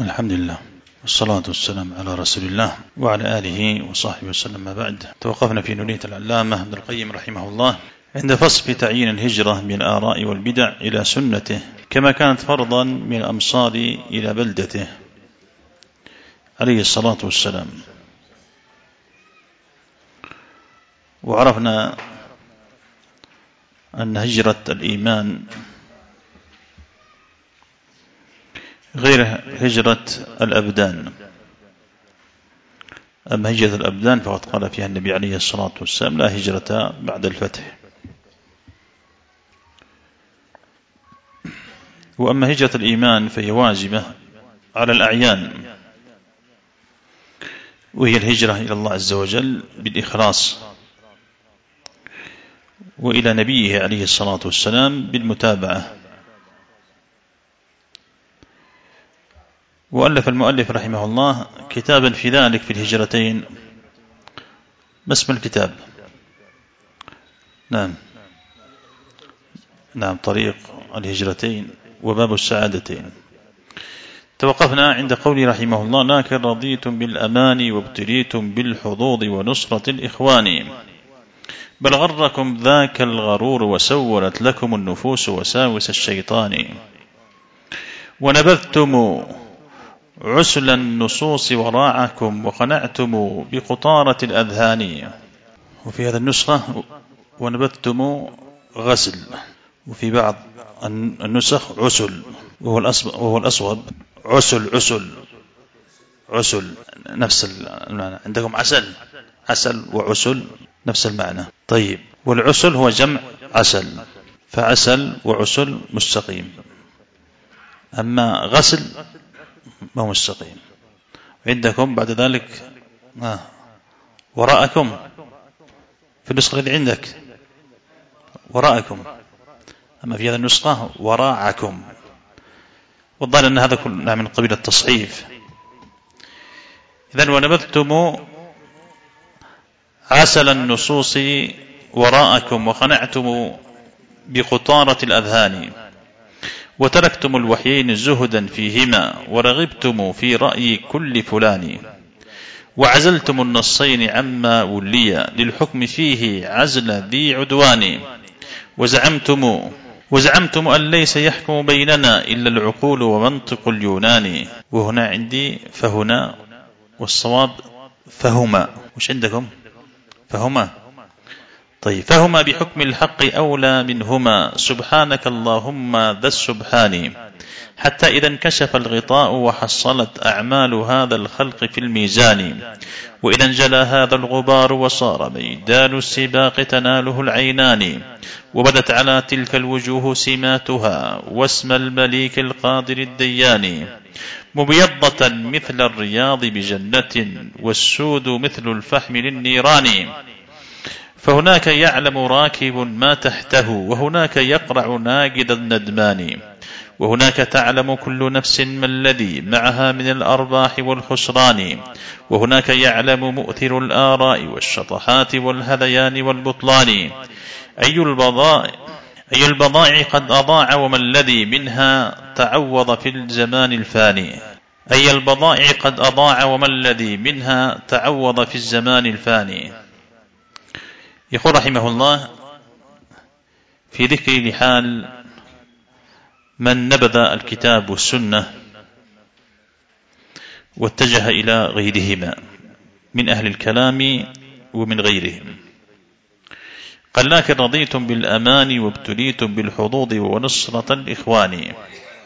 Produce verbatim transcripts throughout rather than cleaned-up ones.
الحمد لله والصلاة والسلام على رسول الله وعلى آله وصحبه وسلم. ما بعد، توقفنا في نونية العلامة ابن القيم رحمه الله عند فصل في تعيين الهجرة من الآراء والبدع إلى سنته، كما كانت فرضا من الأمصار إلى بلدته عليه الصلاة والسلام. وعرفنا أن هجرة الإيمان غير هجرة الأبدان. أما هجرة الأبدان فقد قال فيها النبي عليه الصلاة والسلام: لا هجرة بعد الفتح. وأما هجرة الإيمان فهي واجبة على الأعيان، وهي الهجرة إلى الله عز وجل بالإخلاص، وإلى نبيه عليه الصلاة والسلام بالمتابعة. وألف المؤلف رحمه الله كتابا في ذلك في الهجرتين. ما اسم الكتاب؟ نعم نعم طريق الهجرتين وباب السعادتين. توقفنا عند قول رحمه الله: لكن رضيتم بالأمان وابتليتم بالحظوظ ونصرة الإخوان، بل غركم ذاك الغرور وسولت لكم النفوس وساوس الشيطان، ونبذتم عسل النصوص وراعكم وقنعتم بقطارة الأذهان. وفي هذا النسخة ونبذتم غسل، وفي بعض النسخ عسل، وهو الأصوب عسل عسل عسل نفس المعنى. عندكم عسل عسل وعسل نفس المعنى. طيب، والعسل هو جمع عسل، فعسل وعسل مستقيم، أما غسل ما هو مستقيم. عندكم بعد ذلك آه. وراءكم في النسخة اللي عندك وراءكم، أما في هذا النسخة وراءكم. والظاهر أن هذا كله من قبيل التصحيف. إذن ونبذتم عسل النصوص وراءكم وقنعتم بقطارة الأذهان، وتركتم الوحيين زهدا فيهما ورغبتم في رأي كل فلان، وعزلتم النصين عما ولي للحكم فيه عزل ذي عدوان، وزعمتم وزعمتم أن ليس يحكم بيننا إلا العقول ومنطق اليونان. وهنا عندي فهنا، والصواب فهما. وش عندكم؟ فهما. طيب، فهما بحكم الحق أولى منهما، سبحانك اللهم ذا السبحان، حتى إذا انكشف الغطاء وحصلت أعمال هذا الخلق في الميزان، وإذا انجلى هذا الغبار وصار ميدان السباق تناله العينان، وبدت على تلك الوجوه سماتها واسم المليك القادر الديان، مبيضة مثل الرياض بجنة والسود مثل الفحم للنيران. فهناك يعلم راكب ما تحته، وهناك يقرع ناقد الندمان، وهناك تعلم كل نفس ما الذي معها من الأرباح والخسران، وهناك يعلم مؤثر الآراء والشطحات والهذيان والبطلان. أي البضائع أي البضائع قد أضاع وما الذي منها تعوض في الزمان الفاني أي البضائع قد أضاع وما الذي منها تعوض في الزمان الفاني. يقول رحمه الله في ذكر لحال من نبذ الكتاب والسنة واتجه إلى غيرهما من أهل الكلام ومن غيرهم. قال: لكن رضيتم بالأمان وابتليتم بالحظوظ ونصرة الإخوان.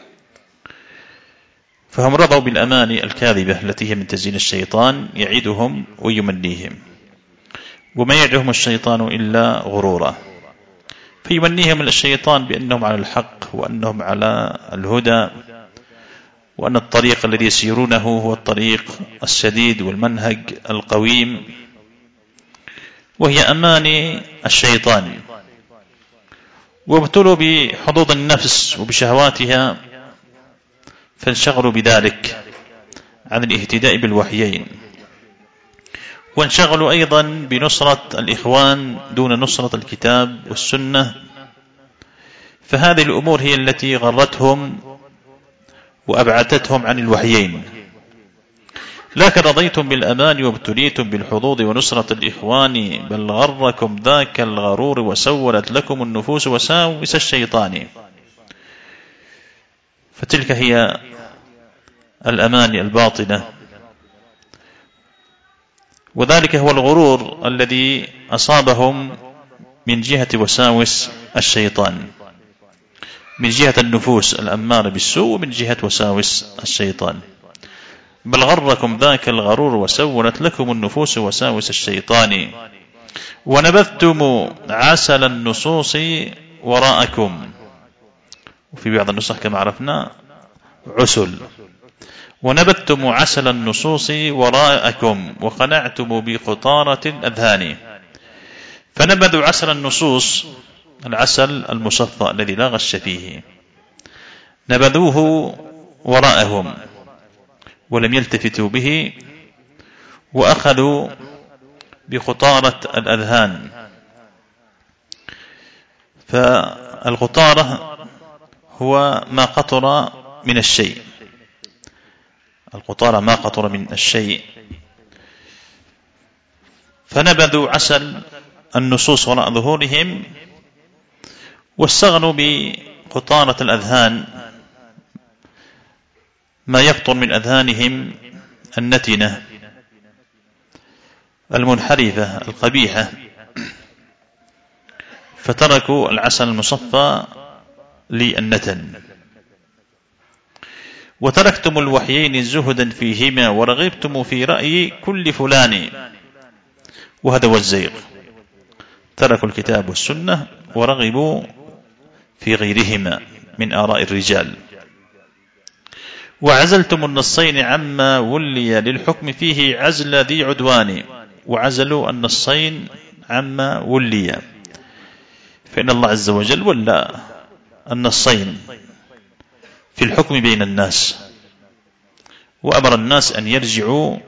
فهم رضوا بالأمان الكاذبة التي هي من تزيين الشيطان يعدهم ويمنيهم، وما يعدهم الشيطان إلا غرورا، فيمنيهم الشيطان بأنهم على الحق وأنهم على الهدى، وأن الطريق الذي يسيرونه هو الطريق السديد والمنهج القويم، وهي أماني الشيطان. وابتلوا بحظوظ النفس وبشهواتها فانشغلوا بذلك عن الاهتداء بالوحيين، وانشغلوا أيضا بنصرة الإخوان دون نصرة الكتاب والسنة. فهذه الأمور هي التي غرتهم وأبعدتهم عن الوحيين. لكن رضيتم بالأمان وابتليتم بالحظوظ ونصرة الإخوان، بل غركم ذاك الغرور وسولت لكم النفوس وساوس الشيطان. فتلك هي الأماني الباطنة، وذلك هو الغرور الذي أصابهم من جهة وساوس الشيطان، من جهة النفوس الأمارة بالسوء ومن جهة وساوس الشيطان. بل غركم ذاك الغرور وسولت لكم النفوس وساوس الشيطان، ونبذتم عسل النصوص وراءكم. وفي بعض النسخ كما عرفنا عسل. ونبذتم عسل النصوص وراءكم وقنعتم بقطارة الأذهان. فنبذوا عسل النصوص، العسل المصفى الذي لا غش فيه، نبذوه وراءهم ولم يلتفتوا به، وأخذوا بقطارة الأذهان. فالقطارة هو ما قطر من الشيء، القطارة ما قطر من الشيء. فنبذوا عسل النصوص وراء ظهورهم واستغنوا بقطارة الأذهان، ما يقطر من أذهانهم النتنة المنحرفة القبيحة، فتركوا العسل المصفى للنتن. وتركتم الوحيين زهدا فيهما ورغبتم في رأي كل فلان. وهذا هو الزيغ، تركوا الكتاب والسنة ورغبوا في غيرهما من آراء الرجال. وعزلتم النصين عما ولي للحكم فيه عزل ذي عدوان. وعزلوا النصين عما ولي، فإن الله عز وجل ولى النصين في الحكم بين الناس، وأمر الناس أن يرجعوا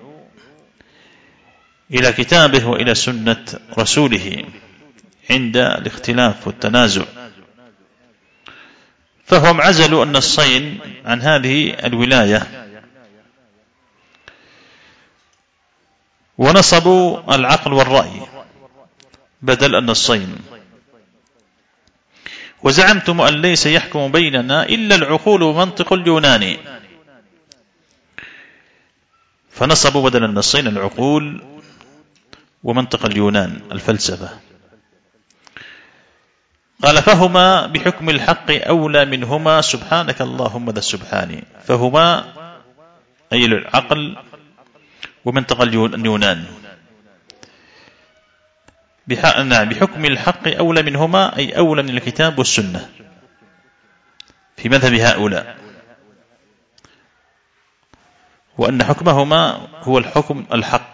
إلى كتابه وإلى سنة رسوله عند الاختلاف والتنازع. فهم عزلوا النصين عن هذه الولاية، ونصبوا العقل والرأي بدل النصين. وزعمتم أن ليس يحكم بيننا إلا العقول ومنطق اليوناني، فنصبوا بدل النصين العقول ومنطق اليونان الفلسفة. قال فهما بحكم الحق أولى منهما سبحانك اللهم ذا السبحان. فهما أي العقل ومنطق اليونان بحكم الحق أولى منهما، أي أولى من الكتاب والسنة في مذهب هؤلاء، وأن حكمهما هو الحكم الحق،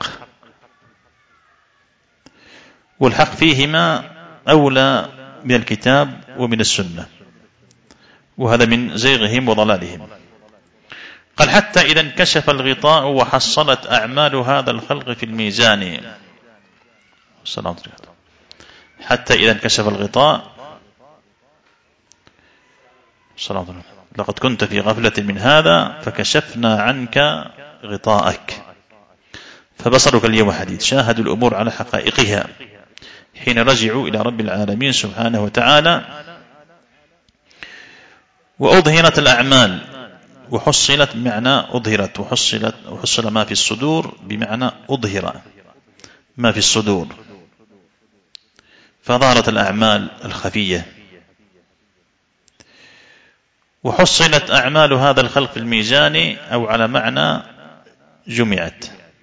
والحق فيهما أولى من الكتاب ومن السنة، وهذا من زيغهم وضلالهم. قال حتى إذا انكشف الغطاء وحصلت أعمال هذا الخلق في الميزان. حتى إذا انكشف الغطاء، لقد كنت في غفلة من هذا فكشفنا عنك غطاءك فبصرك اليوم حديد. شاهدوا الأمور على حقائقها حين رجعوا إلى رب العالمين سبحانه وتعالى. وأظهرت الأعمال وحصلت بمعنى أظهرت، وحصلت وحصل ما في الصدور بمعنى أظهر ما في الصدور، فظهرت الأعمال الخفية. وحصلت أعمال هذا الخلق في الميزان، أو على معنى جمعت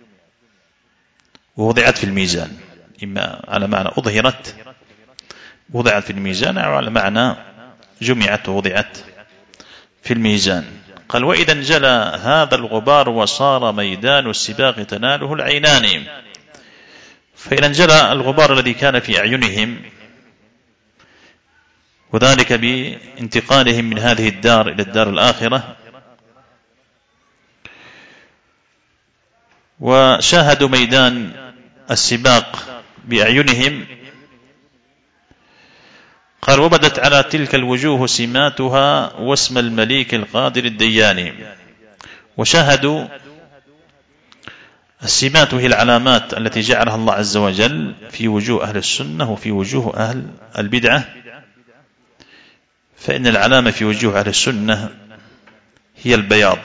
ووضعت في الميزان، إما على معنى أظهرت وضعت في الميزان، أو على معنى جمعت ووضعت في الميزان. قال وإذا انجلى هذا الغبار وصار ميدان السباق تناله العينان. فإذا انجلى الغبار الذي كان في أعينهم، وذلك بانتقالهم من هذه الدار إلى الدار الآخرة، وشاهدوا ميدان السباق بأعينهم، قال وبدت على تلك الوجوه سماتها واسم المليك القادر الديان. وشاهدوا السمات هي العلامات التي جعلها الله عز وجل في وجوه أهل السنة وفي وجوه أهل البدعة. فإن العلامة في وجوه أهل السنة هي البياض،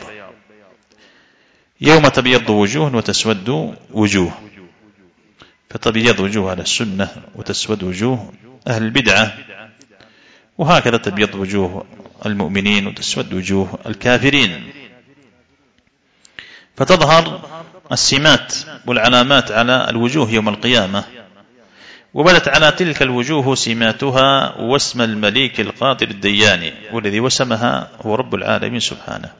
يوم تبيض وجوه وتسود وجوه، فتبيض وجوه أهل السنة وتسود وجوه أهل البدعة، وهكذا تبيض وجوه المؤمنين وتسود وجوه الكافرين. فتظهر السمات والعلامات على الوجوه يوم القيامة. وبدت على تلك الوجوه سماتها واسم المليك القادر الديان، والذي وسمها هو رب العالمين سبحانه.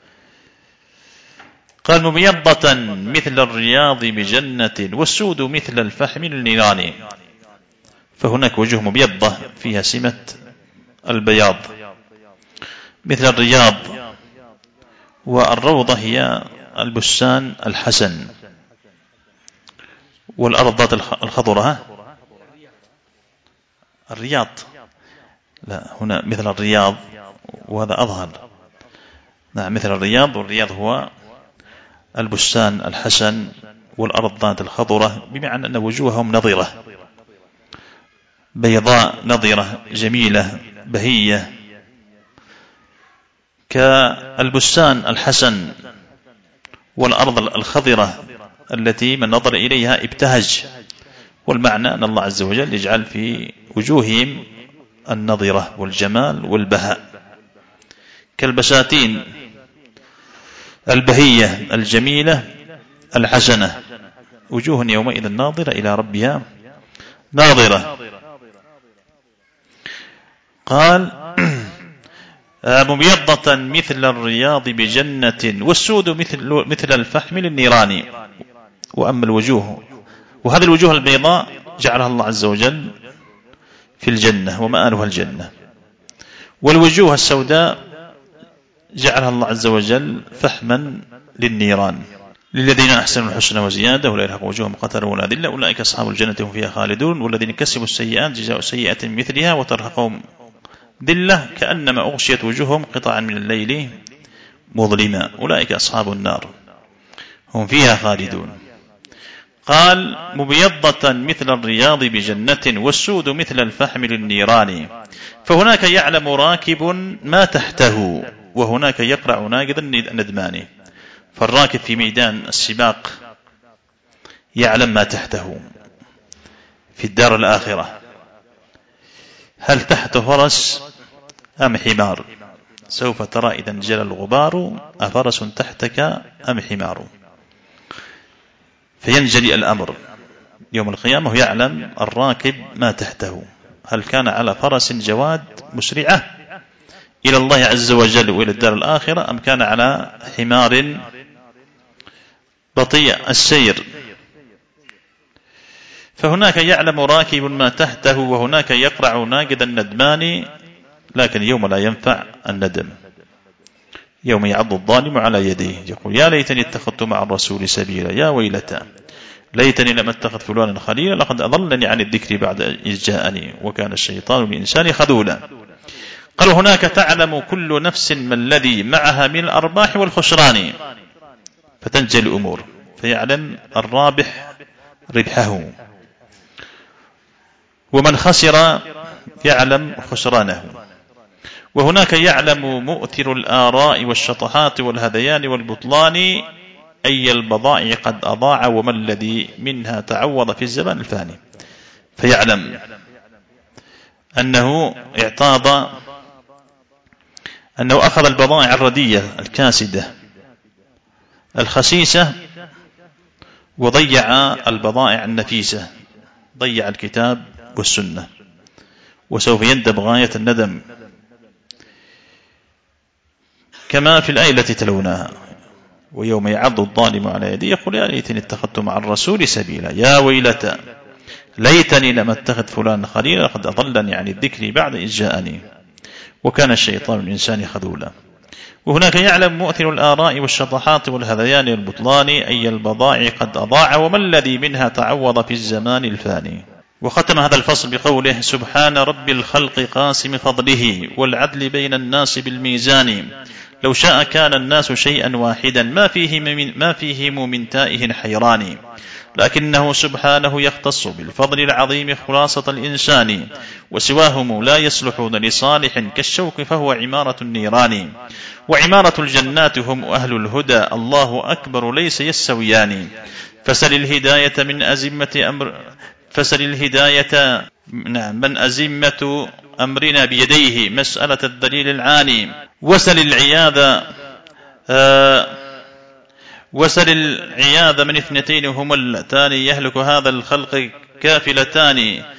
قال مبيضة مثل الرياض بجنة والسود مثل الفحم النيران. فهناك وجوه مبيضة فيها سمة البياض مثل الرياض، والروضة هي البستان الحسن، والأرض ذات الخضرة الرياض، لا هنا مثل الرياض وهذا أظهر. نعم مثل الرياض، والرياض هو البستان الحسن والأرض ذات الخضرة، بمعنى أن وجوههم نظرة بيضاء نظرة جميلة بهية كالبستان الحسن والأرض الخضرة التي من نظر إليها ابتهج. والمعنى أن الله عز وجل يجعل في وجوههم النظرة والجمال والبهاء كالبساتين البهية الجميلة الحسنة، وجوه يومئذ ناظرة إلى ربها ناظرة. قال مبيضة مثل الرياض بجنة والسود مثل, مثل الفحم للنيران. وأما الوجوه، وهذه الوجوه البيضاء جعلها الله عز وجل في الجنة ومآلها الجنة، والوجوه السوداء جعلها الله عز وجل فحما للنيران. للذين أحسنوا الحسنى وزيادة ولا يرهق وجوههم قتر ولا ذلة أولئك أصحاب الجنة هم فيها خالدون. والذين كسبوا السيئات جزاء سيئة مثلها وترهقهم ذلة كأنما أغشيت وجوههم قطعا من الليل مظلما أولئك أصحاب النار هم فيها خالدون. قال مبيضة مثل الرياض بجنة والسود مثل الفحم للنيران. فهناك يعلم راكب ما تحته وهناك يقرع ناقض الندمان. فالراكب في ميدان السباق يعلم ما تحته في الدار الآخرة، هل تحت فرس أم حمار؟ سوف ترى إذا انجلى الغبار أفرس تحتك أم حمار. فينجلي الأمر يوم القيامة، يعلم الراكب ما تحته، هل كان على فرس جواد مسرعة إلى الله عز وجل وإلى الدار الآخرة، أم كان على حمار بطيء السير. فهناك يعلم راكب ما تحته وهناك يقرع ناقد الندمان. لكن يوم لا ينفع الندم، يوم يعض الظالم على يديه يقول يا ليتني اتخذت مع الرسول سبيلا يا ويلتى ليتني لم اتخذ فلانا خليلا لقد أضلني عن الذكر بعد إذ جاءني وكان الشيطان للإنسان خذولا. قالوا هناك تعلم كل نفس ما الذي معها من الأرباح والخسران، فتنجلي الأمور فيعلم الرابح ربحه، ومن خسر يعلم خسرانه. وهناك يعلم مؤثر الآراء والشطحات والهذيان والبطلان أي البضائع قد أضاع وما الذي منها تعوض في الزمان الفاني. فيعلم أنه اعتاض، أنه أخذ البضائع الردية الكاسدة الخسيسة وضيع البضائع النفيسة، ضيع الكتاب والسنة، وسوف يندم غاية الندم كما في الآية التي تلوناها ويوم يعض الظالم على يديه يقول يا ليتني اتخذت مع الرسول سبيلا يا ويلتى ليتني لم اتخذ فلان خليلا لقد أضلني عن الذكر بعد إذ جاءني وكان الشيطان الإنسان خذولا. وهناك يعلم مؤثر الآراء والشطحات والهذيان والبطلان أي البضائع قد أضاع وما الذي منها تعوض في الزمان الفاني. وختم هذا الفصل بقوله: سبحان رب الخلق قاسم فضله والعدل بين الناس بالميزان، لو شاء كان الناس شيئا واحدا ما فيه من, ما فيهم من تائه حيران، لكنه سبحانه يختص بالفضل العظيم خلاصة الإنسان، وسواهم لا يصلحون لصالح كالشوك فهو عمارة النيران، وعمارة الجنات هم أهل الهدى الله أكبر ليس يستويان، فسل الهداية من أزمة أمر فسل الهداية من أزمة أمرنا بيديه مسألة الدليل العاني، وسل العياذ آه وسل العياذ من اثنتين هما اللتان يهلك هذا الخلق كافلتان،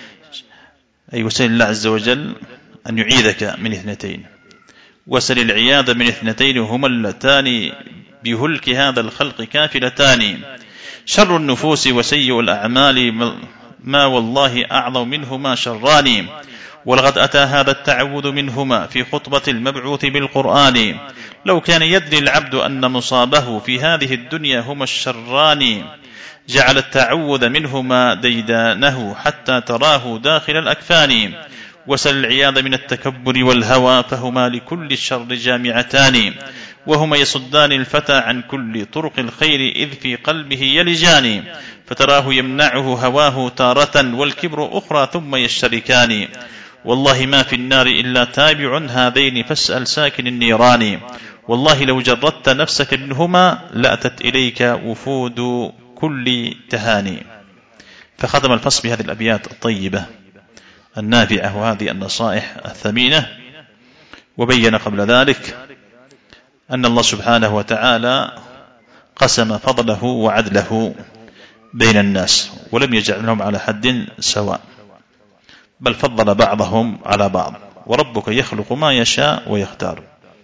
أي وسل الله عز وجل أن يعيذك من اثنتين، وسل العياذ من اثنتين هما اللتان بهلك هذا الخلق كافلتان، شر النفوس وسيء الأعمال ما والله أعظم منهما شران، ولقد أتى هذا التعوذ منهما في خطبة المبعوث بالقرآن، لو كان يدري العبد أن مصابه في هذه الدنيا هما الشران، جعل التعوذ منهما ديدانه حتى تراه داخل الأكفان، وسل العياذ من التكبر والهوى فهما لكل الشر جامعتان، وهما يصدان الفتى عن كل طرق الخير إذ في قلبه يلجان، فتراه يمنعه هواه تارة والكبر أخرى ثم يشتركان، والله ما في النار إلا تابع هذين فاسأل ساكن النيران، والله لو جردت نفسك منهما لأتت إليك وفود كل تهاني. فختم الفصل بهذه الأبيات الطيبة النافعة وهذه النصائح الثمينة، وبين قبل ذلك أن الله سبحانه وتعالى قسم فضله وعدله بين الناس ولم يجعلهم على حد سواء، بل فضل بعضهم على بعض، وربك يخلق ما يشاء ويختار،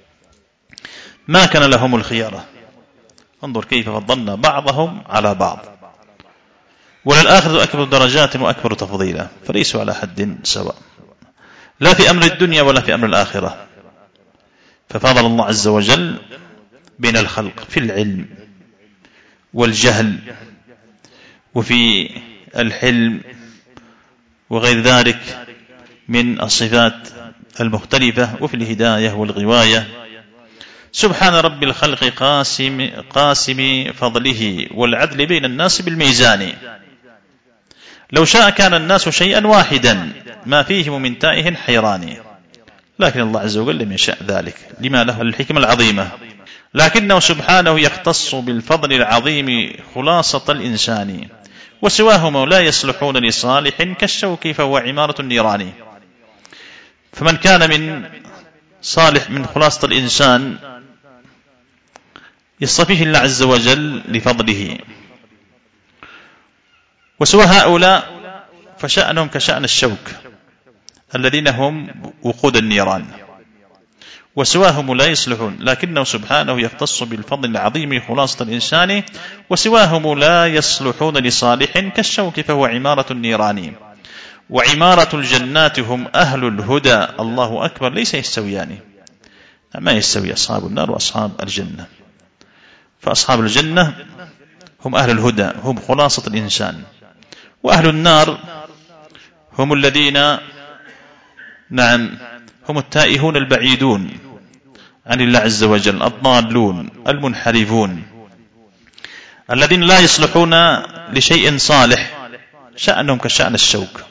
ما كان لهم الخيارة. انظر كيف فضلنا بعضهم على بعض، وللآخرة أكبر درجات وأكبر تفضيلا، فليسوا على حد سواء لا في أمر الدنيا ولا في أمر الآخرة، ففضل الله عز وجل بين الخلق في العلم والجهل وفي الحلم وغير ذلك من الصفات المختلفة، وفي الهداية والغواية. سبحان رب الخلق قاسم, قاسم فضله والعدل بين الناس بالميزان، لو شاء كان الناس شيئا واحدا ما فيهم من تائه حيران، لكن الله عز وجل لم يشاء ذلك لما له الحكمة العظيمة، لكنه سبحانه يختص بالفضل العظيم خلاصة الإنسان، وسواهم لا يصلحون لصالح كالشوك فهو عمارة النيران. فمن كان من صالح من خلاصة الإنسان يصطفيه الله عز وجل لفضله، وسوى هؤلاء فشأنهم كشأن الشوك الذين هم وقود النيران، وسواهم لا يصلحون، لكنه سبحانه يختص بالفضل العظيم خلاصة الإنسان، وسواهم لا يصلحون لصالح كالشوك فهو عمارة النيران، وعمارة الجنات هم أهل الهدى الله أكبر ليس يستويان، ما يستوي أصحاب النار وأصحاب الجنة، فأصحاب الجنة هم أهل الهدى هم خلاصة الإنسان، وأهل النار هم الذين نعم هم التائهون البعيدون عن الله عز وجل الضالون المنحرفون الذين لا يصلحون لشيء صالح، شأنهم كشأن الشوك،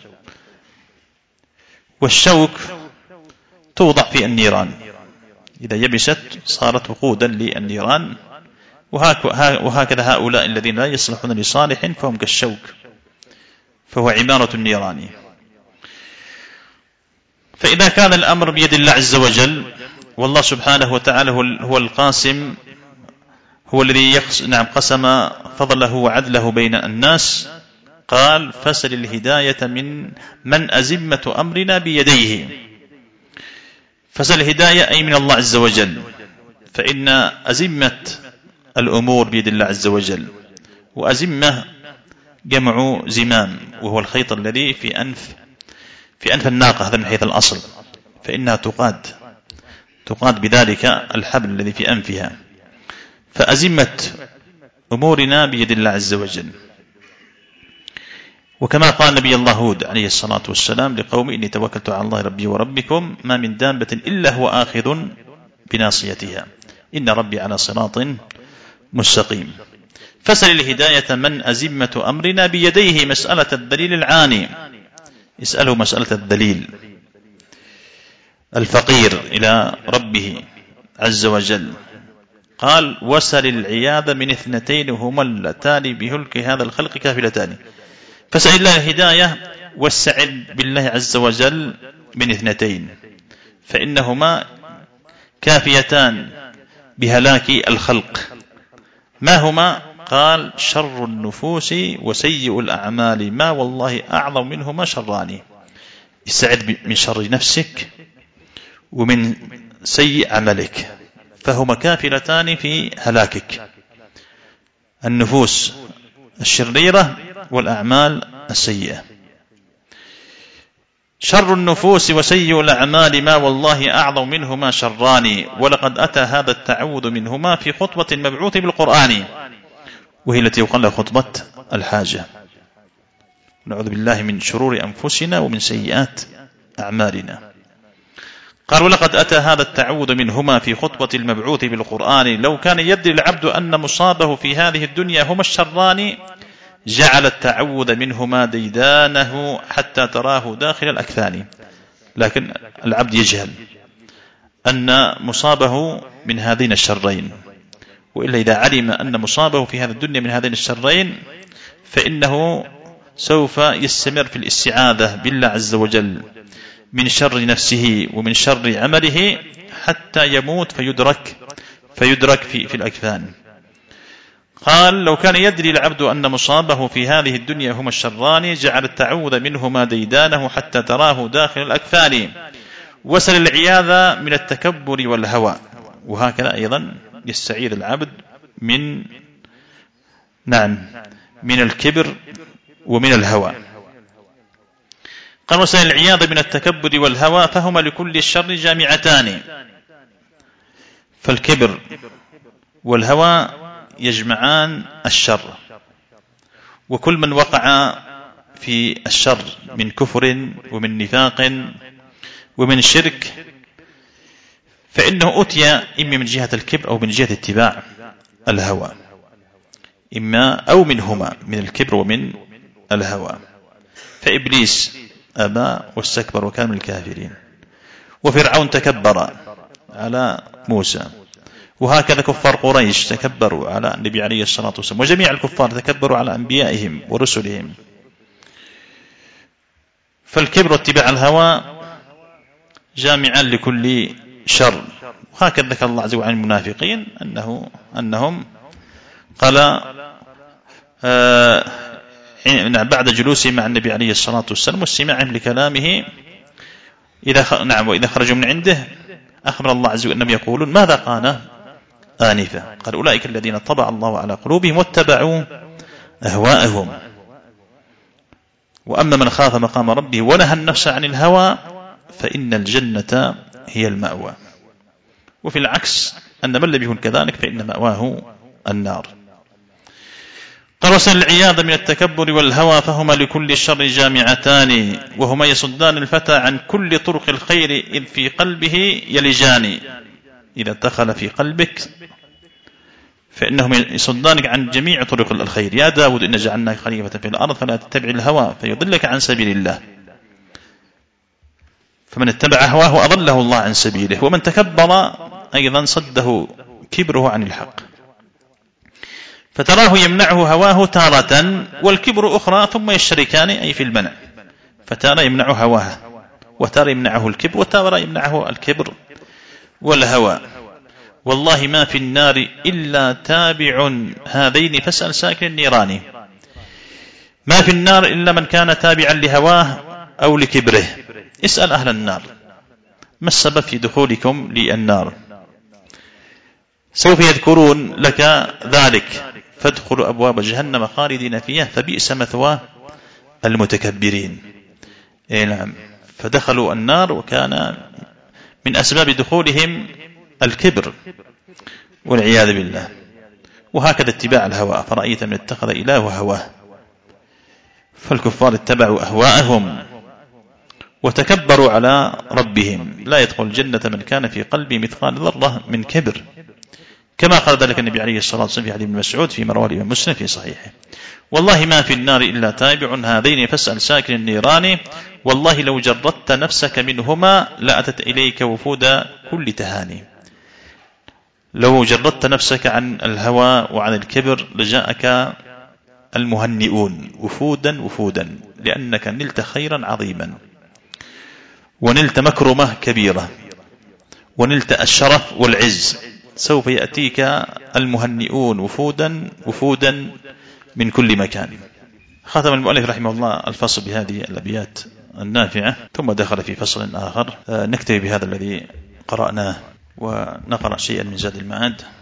والشوك توضع في النيران إذا يبست صارت وقودا للنيران، وهكذا هؤلاء الذين لا يصلحون لصالح فهم كالشوك فهو عمارة النيران. فإذا كان الأمر بيد الله عز وجل، والله سبحانه وتعالى هو القاسم، هو الذي نعم قسم فضله وعدله بين الناس، قال فسل الهداية من من أزمة أمرنا بيديه، فسل الهداية أي من الله عز وجل، فإن أزمة الأمور بيد الله عز وجل، وأزمة جمع زمام وهو الخيط الذي في أنف في أنف الناقة، هذا من حيث الأصل، فإنها تقاد تقاد بذلك الحبل الذي في أنفها، فأزمة أمورنا بيد الله عز وجل. وكما قال نبي الله هود عليه الصلاة والسلام لقوم إني توكلت على الله ربي وربكم ما من دابة إلا هو آخذ بناصيتها إن ربي على صراط مستقيم. فسل الهداية من أزمة أمرنا بيديه مسألة الدليل العاني، اسأله مسألة الدليل الفقير إلى ربه عز وجل. قال وسل العياذ من اثنتين هما اللتان بهلك هذا الخلق كافلتان. فسأل الله الهداية واستعن بالله عز وجل من اثنتين فإنهما كافيتان بهلاك الخلق. ما هما؟ قال شر النفوس وسيء الأعمال ما والله أعظم منهما شران. استعد من شر نفسك ومن سيء عملك، فهما كافلتان في هلاكك، النفوس الشريرة والأعمال السيئة. شر النفوس وسيء الأعمال ما والله أعظم منهما شران، ولقد أتى هذا التعوذ منهما في خطبة المبعوث بالقرآن، وهي التي يقال لها خطبة الحاجة. نعوذ بالله من شرور أنفسنا ومن سيئات أعمالنا. قال ولقد أتى هذا التعوذ منهما في خطبة المبعوث بالقرآن لو كان يدري العبد أن مصابه في هذه الدنيا هما الشران جعل التعوذ منهما ديدانه حتى تراه داخل الأكفان. لكن العبد يجهل أن مصابه من هذين الشرين، وإلا إذا علم أن مصابه في هذه الدنيا من هذين الشرين فإنه سوف يستمر في الاستعاذة بالله عز وجل من شر نفسه ومن شر عمله حتى يموت فيدرك فيدرك في, في الأكفان. قال لو كان يدري العبد أن مصابه في هذه الدنيا هما الشران جعل التعوذ منهما ديدانه حتى تراه داخل الأكفان. وسل العياذ من التكبر والهوى. وهكذا أيضا يستعيذ العبد من نعم من الكبر ومن الهوى. قال وسل العياذ من التكبر والهوى فهما لكل الشر جامعتان. فالكبر والهوى يجمعان الشر، وكل من وقع في الشر من كفر ومن نفاق ومن شرك فإنه أتي إما من جهة الكبر أو من جهة اتباع الهوى، إما أو منهما من الكبر ومن الهوى. فإبليس أبى واستكبر وكان من الكافرين، وفرعون تكبر على موسى، وهكذا كفار قريش تكبروا على النبي عليه الصلاة والسلام، وجميع الكفار تكبروا على أنبيائهم ورسلهم. فالكبر واتباع الهوى جامعا لكل شر. وهكذا ذكر الله عز وجل عن المنافقين أنه أنهم قال آه بعد جلوسهم مع النبي عليه الصلاة والسلام واستماعهم لكلامه إذا خ... نعم وإذا خرجوا من عنده أخبر الله عز وجل أنهم يقولون ماذا قال آنفا؟ قال أولئك الذين طبع الله على قلوبهم واتبعوا أهواءهم. وأما من خاف مقام ربه ونهى النفس عن الهوى فإن الجنة هي المأوى. وفي العكس أن من لم يكن كذلك فإن مأواه النار. قال وسل العياذ من التكبر والهوى فهما لكل الشر جامعتان وهما يصدان الفتى عن كل طرق الخير إذ في قلبه يلجان. إذا دخل في قلبك فإنهم يصدانك عن جميع طرق الخير. يا داود إن جعلناك خليفة في الأرض فلا تتبع الهوى فيضلك عن سبيل الله. فمن اتبع هواه أضله الله عن سبيله، ومن تكبر أيضا صده كبره عن الحق. فتراه يمنعه هواه تارة والكبر أخرى ثم يشتركان أي في المنع. فتارة يمنعه هواه وتارة يمنعه الكبر وتارة يمنعه الكبر والهوى. والله ما في النار إلا تابع هذين فاسأل ساكن النيران. ما في النار إلا من كان تابعا لهواه أو لكبره. اسأل أهل النار ما السبب في دخولكم للنار، سوف يذكرون لك ذلك. فادخلوا أبواب جهنم خالدين فيها فبئس مثوى المتكبرين. إيه نعم. فدخلوا النار وكان من أسباب دخولهم الكبر والعياذ بالله. وهكذا اتباع الهوى. فرأيت من اتخذ إله هواه. فالكفار اتبعوا أهواءهم وتكبروا على ربهم. لا يدخل الجنة من كان في قلبه مثقال ذرة من كبر، كما قال ذلك النبي عليه الصلاة والسلام في حديث ابن مسعود فيما رواه الإمام مسلم في صحيحه: والله ما في النار إلا تابع هذين فاسأل ساكن النيران، والله لو جردت نفسك منهما لأتت إليك وفود كل تهاني. لو جردت نفسك عن الهوى وعن الكبر لجاءك المهنئون وفودا وفودا، لأنك نلت خيرا عظيما ونلت مكرمة كبيرة ونلت الشرف والعز. سوف يأتيك المهنئون وفودا وفودا من كل مكان. ختم المؤلف رحمه الله الفصل بهذه الأبيات النافعة، ثم دخل في فصل آخر. نكتفي بهذا الذي قرأناه ونقرأ شيئا من زاد المعاد.